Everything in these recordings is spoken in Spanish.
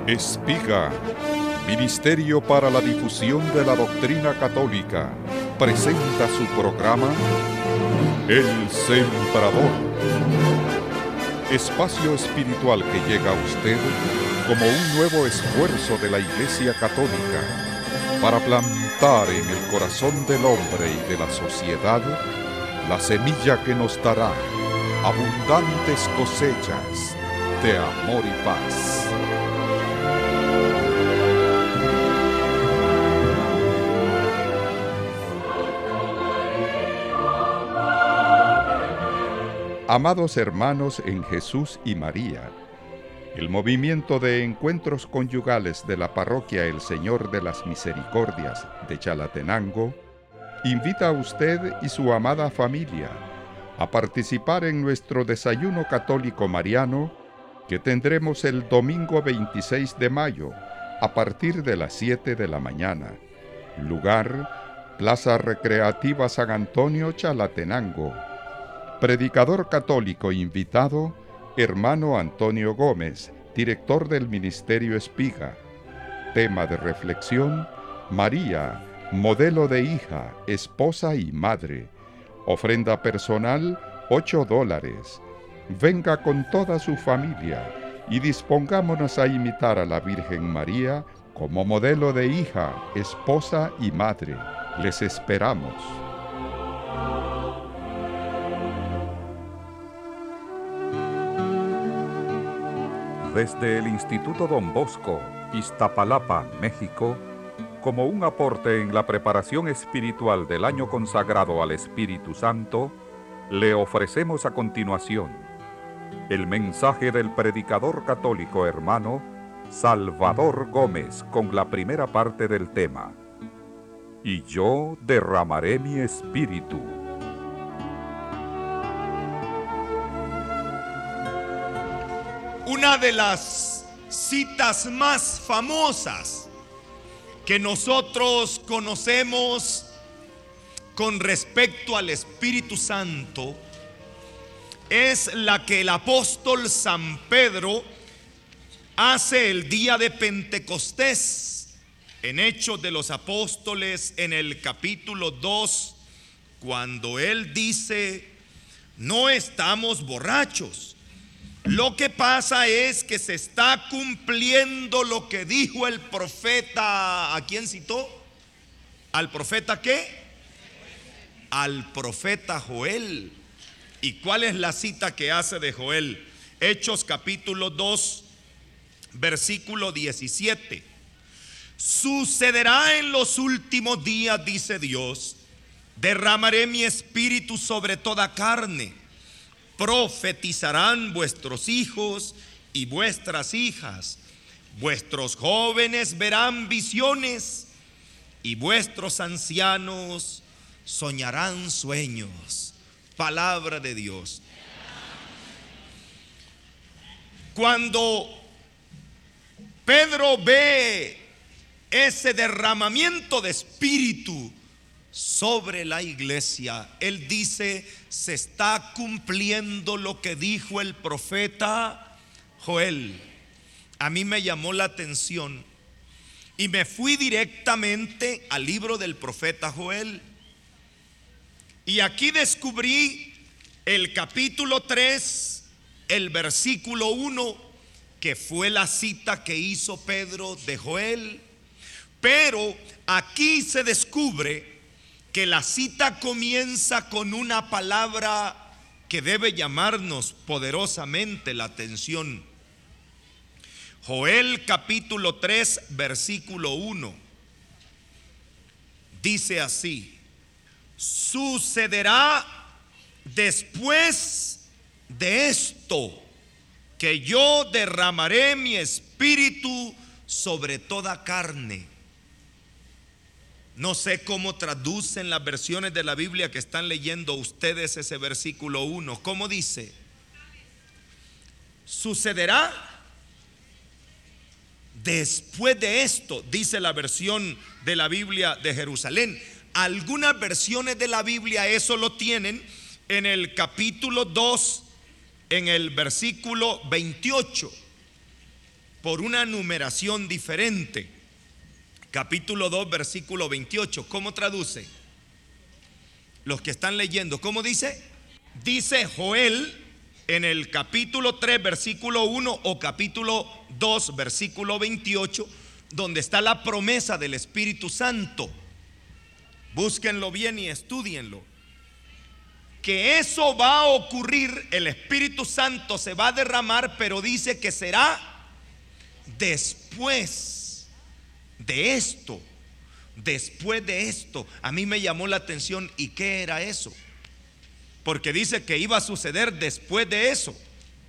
Espiga, Ministerio para la Difusión de la Doctrina Católica, presenta su programa El Sembrador. Espacio espiritual que llega a usted como un nuevo esfuerzo de la Iglesia Católica para plantar en el corazón del hombre y de la sociedad la semilla que nos dará abundantes cosechas de amor y paz. Amados hermanos en Jesús y María, el movimiento de encuentros conyugales de la parroquia El Señor de las Misericordias de Chalatenango invita a usted y su amada familia a participar en nuestro desayuno católico mariano que tendremos el domingo 26 de mayo a partir de las 7 de la mañana. Lugar: Plaza Recreativa San Antonio, Chalatenango. Predicador católico invitado: hermano Antonio Gómez, director del Ministerio Espiga. Tema de reflexión: María, modelo de hija, esposa y madre. Ofrenda personal: $8. Venga con toda su familia y dispongámonos a imitar a la Virgen María como modelo de hija, esposa y madre. Les esperamos. Desde el Instituto Don Bosco, Iztapalapa, México, como un aporte en la preparación espiritual del año consagrado al Espíritu Santo, le ofrecemos a continuación el mensaje del predicador católico hermano Salvador Gómez con la primera parte del tema: Y yo derramaré mi espíritu. Una de las citas más famosas que nosotros conocemos con respecto al Espíritu Santo es la que el apóstol San Pedro hace el día de Pentecostés, en Hechos de los Apóstoles, en el capítulo 2, cuando él dice: no estamos borrachos. Lo que pasa es que se está cumpliendo lo que dijo el profeta. ¿A quién citó? ¿Al profeta qué? Al profeta Joel. ¿Y cuál es la cita que hace de Joel? Hechos capítulo 2, versículo 17. Sucederá en los últimos días, dice Dios, derramaré mi espíritu sobre toda carne. Profetizarán vuestros hijos y vuestras hijas, vuestros jóvenes verán visiones y vuestros ancianos soñarán sueños. Palabra de Dios. Cuando Pedro ve ese derramamiento de espíritu sobre la iglesia, él dice: se está cumpliendo lo que dijo el profeta Joel. A mí me llamó la atención y me fui directamente al libro del profeta Joel, y aquí descubrí el capítulo 3, el versículo 1, que fue la cita que hizo Pedro de Joel. Pero aquí se descubre que la cita comienza con una palabra que debe llamarnos poderosamente la atención. Joel capítulo 3, versículo 1 dice así: sucederá después de esto que yo derramaré mi espíritu sobre toda carne. No sé cómo traducen las versiones de la Biblia que están leyendo ustedes ese versículo 1. ¿Cómo dice? Sucederá después de esto, dice la versión de la Biblia de Jerusalén. Algunas versiones de la Biblia eso lo tienen en el capítulo 2, en el versículo 28. por una numeración diferente. Capítulo 2, versículo 28. ¿Cómo traduce? Los que están leyendo, ¿cómo dice? Dice Joel en el capítulo 3, versículo 1 o capítulo 2, versículo 28, donde está la promesa del Espíritu Santo. Búsquenlo bien y estúdienlo. Que eso va a ocurrir, el Espíritu Santo se va a derramar, pero dice que será después de esto. Después de esto. A mí me llamó la atención, ¿y qué era eso? Porque dice que iba a suceder después de eso.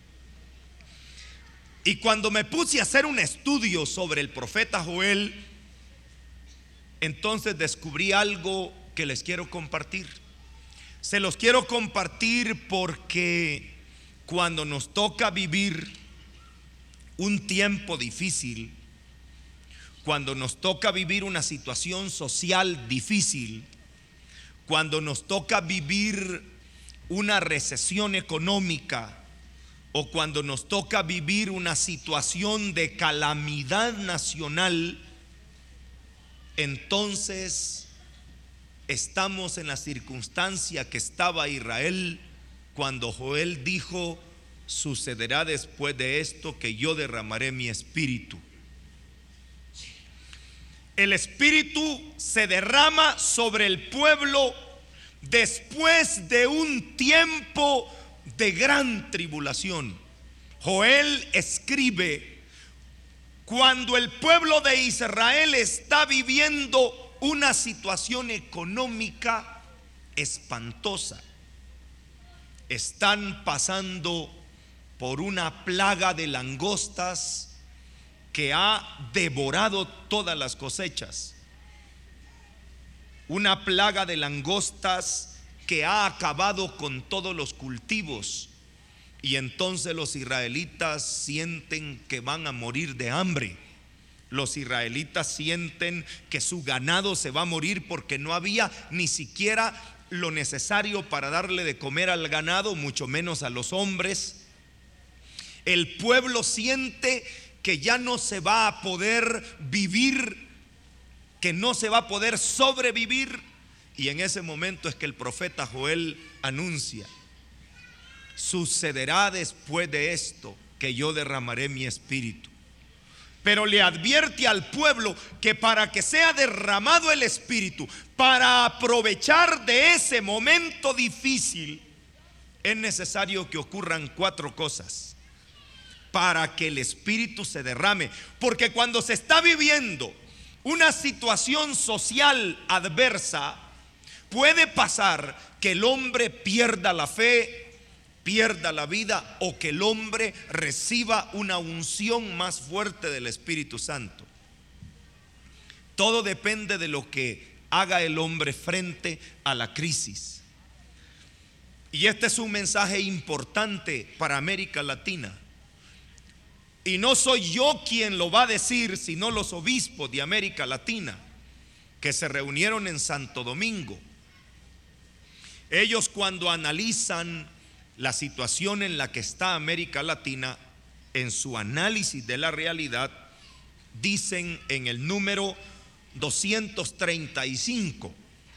Y cuando me puse a hacer un estudio sobre el profeta Joel, entonces descubrí algo que les quiero compartir. Se los quiero compartir porque cuando nos toca vivir un tiempo difícil, cuando nos toca vivir una situación social difícil, cuando nos toca vivir una recesión económica, o cuando nos toca vivir una situación de calamidad nacional, entonces estamos en la circunstancia que estaba Israel cuando Joel dijo: sucederá después de esto que yo derramaré mi espíritu. El espíritu se derrama sobre el pueblo después de un tiempo de gran tribulación. Joel escribe cuando el pueblo de Israel está viviendo una situación económica espantosa. Están pasando por una plaga de langostas que ha devorado todas las cosechas. Una plaga de langostas que ha acabado con todos los cultivos. Y entonces los israelitas sienten que van a morir de hambre. Los israelitas sienten que su ganado se va a morir porque no había ni siquiera lo necesario para darle de comer al ganado, mucho menos a los hombres. El pueblo siente que ya no se va a poder vivir, que no se va a poder sobrevivir. Y en ese momento es que el profeta Joel anuncia: sucederá después de esto que yo derramaré mi espíritu. Pero le advierte al pueblo que para que sea derramado el espíritu, para aprovechar de ese momento difícil, es necesario que ocurran 4 cosas para que el espíritu se derrame. Porque cuando se está viviendo una situación social adversa, puede pasar que el hombre pierda la fe, pierda la vida, o que el hombre reciba una unción más fuerte del Espíritu Santo. Todo depende de lo que haga el hombre frente a la crisis. Y este es un mensaje importante para América Latina. Y no soy yo quien lo va a decir, sino los obispos de América Latina que se reunieron en Santo Domingo. Ellos, cuando analizan la situación en la que está América Latina, en su análisis de la realidad, dicen en el número 235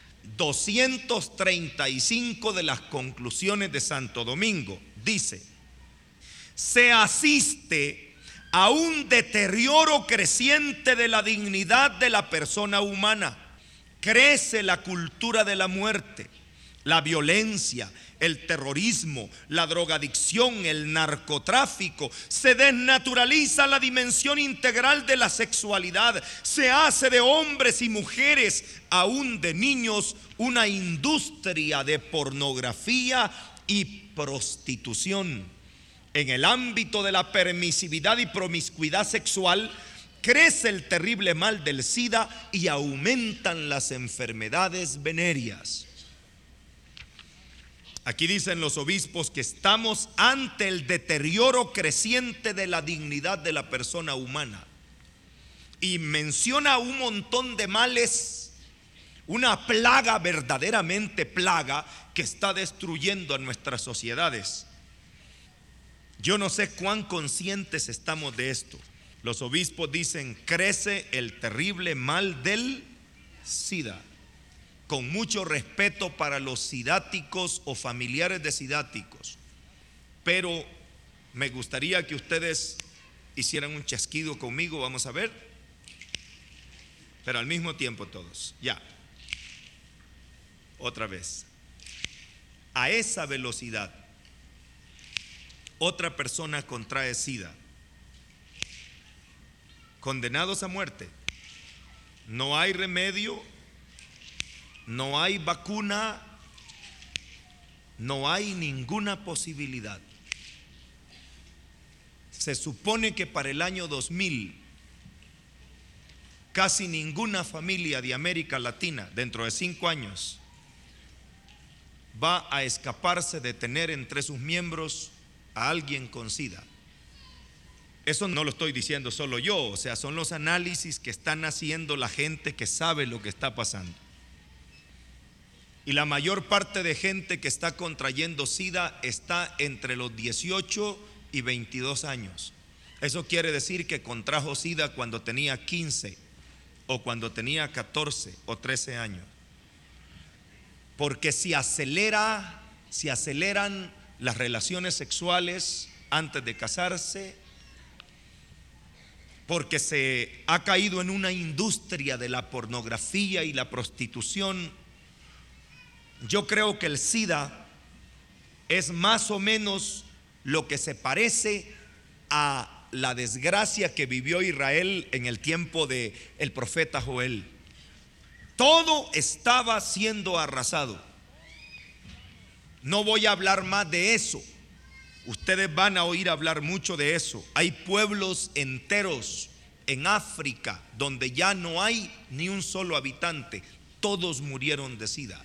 de las conclusiones de Santo Domingo, dice: se asiste a un deterioro creciente de la dignidad de la persona humana. Crece la cultura de la muerte, la violencia, el terrorismo, la drogadicción, el narcotráfico. Se desnaturaliza la dimensión integral de la sexualidad. Se hace de hombres y mujeres, aún de niños, una industria de pornografía y prostitución. En el ámbito de la permisividad y promiscuidad sexual, crece el terrible mal del SIDA y aumentan las enfermedades venéreas. Aquí dicen los obispos que estamos ante el deterioro creciente de la dignidad de la persona humana. Y menciona un montón de males, una plaga, verdaderamente plaga, que está destruyendo a nuestras sociedades. Yo no sé cuán conscientes estamos de esto, Los obispos dicen: crece el terrible mal del SIDA. Con mucho respeto para los sidáticos o familiares de sidáticos, pero me gustaría que ustedes hicieran un chasquido conmigo. Vamos a ver, pero al mismo tiempo todos. Ya, otra vez. A esa velocidad otra persona contrae SIDA, condenados a muerte. No hay remedio, no hay vacuna, no hay ninguna posibilidad. Se supone que para el año 2000 casi ninguna familia de América Latina dentro de 5 años va a escaparse de tener entre sus miembros a alguien con SIDA. Eso no lo estoy diciendo solo yo, o sea, son los análisis que están haciendo la gente que sabe lo que está pasando. Y la mayor parte de gente que está contrayendo SIDA está entre los 18 y 22 años. Eso quiere decir que contrajo SIDA cuando tenía 15 o cuando tenía 14 o 13 años. Porque si aceleran las relaciones sexuales antes de casarse, porque se ha caído en una industria de la pornografía y la prostitución. Yo creo que el SIDA es más o menos lo que se parece a la desgracia que vivió Israel en el tiempo del profeta Joel. Todo estaba siendo arrasado. No voy a hablar más de eso. Ustedes van a oír hablar mucho de eso. Hay pueblos enteros en África donde ya no hay ni un solo habitante. Todos murieron de SIDA.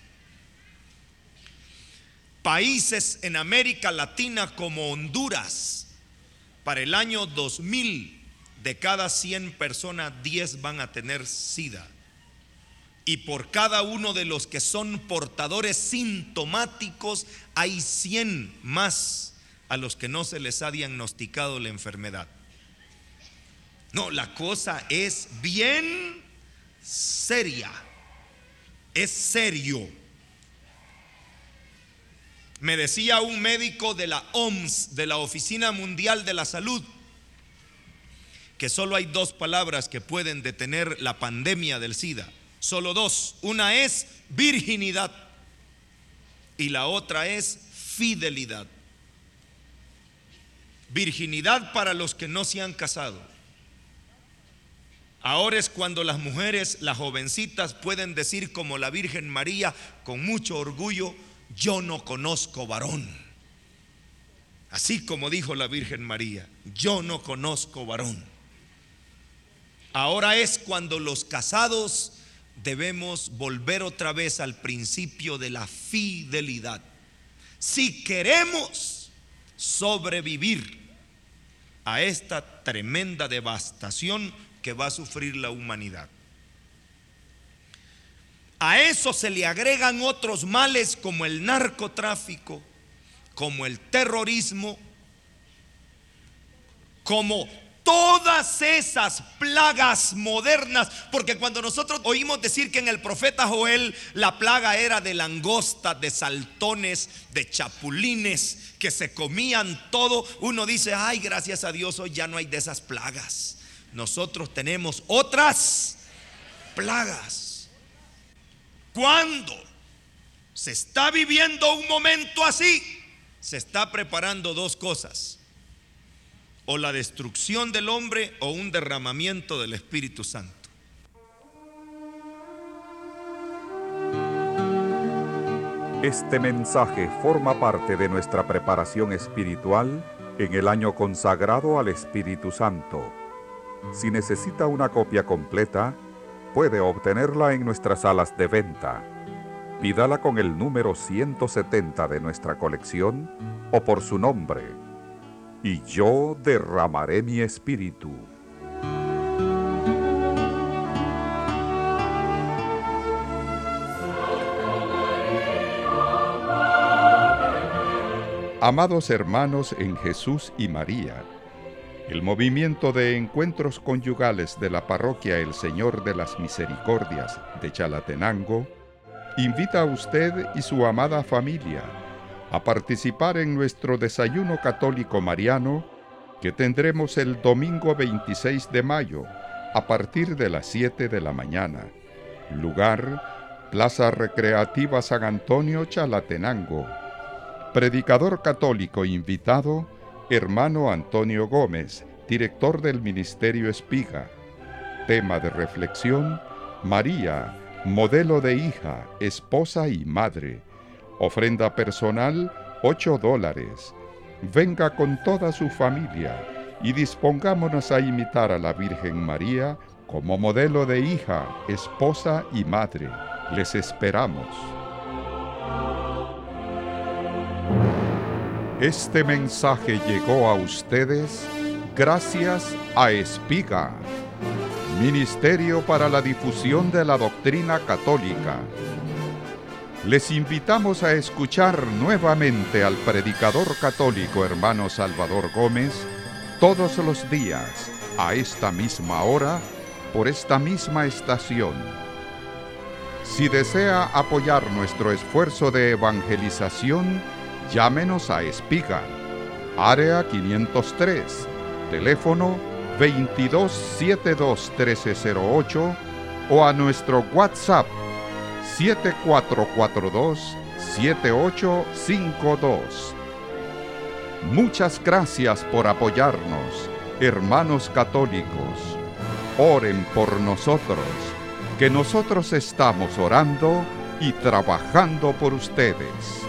Países en América Latina como Honduras, para el año 2000, de cada 100 personas, 10 van a tener SIDA. Y por cada uno de los que son portadores sintomáticos, hay 100 más a los que no se les ha diagnosticado la enfermedad. No, la cosa es bien seria. Es serio. Me decía un médico de la OMS, de la Oficina Mundial de la Salud, que solo hay 2 palabras que pueden detener la pandemia del SIDA. Solo 2. Una es virginidad y la otra es fidelidad. Virginidad para los que no se han casado. Ahora es cuando las mujeres, las jovencitas, pueden decir como la Virgen María con mucho orgullo: yo no conozco varón. Así como dijo la Virgen María: yo no conozco varón. Ahora es cuando los casados debemos volver otra vez al principio de la fidelidad. Si queremos sobrevivir a esta tremenda devastación que va a sufrir la humanidad. A eso se le agregan otros males como el narcotráfico, como el terrorismo, como todas esas plagas modernas. Porque cuando nosotros oímos decir que en el profeta Joel la plaga era de langostas, de saltones, de chapulines que se comían todo, uno dice: ay, gracias a Dios, hoy ya no hay de esas plagas. Nosotros tenemos otras plagas. Cuando se está viviendo un momento así, se está preparando 2 cosas: o la destrucción del hombre o un derramamiento del Espíritu Santo. Este mensaje forma parte de nuestra preparación espiritual en el año consagrado al Espíritu Santo. Si necesita una copia completa, puede obtenerla en nuestras salas de venta. Pídala con el número 170 de nuestra colección o por su nombre: y yo derramaré mi espíritu. Amados hermanos en Jesús y María, El movimiento de encuentros conyugales de la parroquia El Señor de las Misericordias de Chalatenango invita a usted y su amada familia a participar en nuestro desayuno católico mariano que tendremos el domingo 26 de mayo a partir de las 7 de la mañana. Lugar: Plaza Recreativa San Antonio, Chalatenango. Predicador católico invitado: Hermano Antonio Gómez, director del Ministerio Espiga. Tema de reflexión: María, modelo de hija, esposa y madre. Ofrenda personal: $8. Venga con toda su familia y dispongámonos a imitar a la Virgen María como modelo de hija, esposa y madre. Les esperamos. Este mensaje llegó a ustedes gracias a Espiga, Ministerio para la Difusión de la Doctrina Católica. Les invitamos a escuchar nuevamente al predicador católico hermano Salvador Gómez todos los días, a esta misma hora, por esta misma estación. Si desea apoyar nuestro esfuerzo de evangelización, llámenos a Espiga, área 503, teléfono 2272-1308 o a nuestro WhatsApp 7442-7852. Muchas gracias por apoyarnos, hermanos católicos. Oren por nosotros, que nosotros estamos orando y trabajando por ustedes.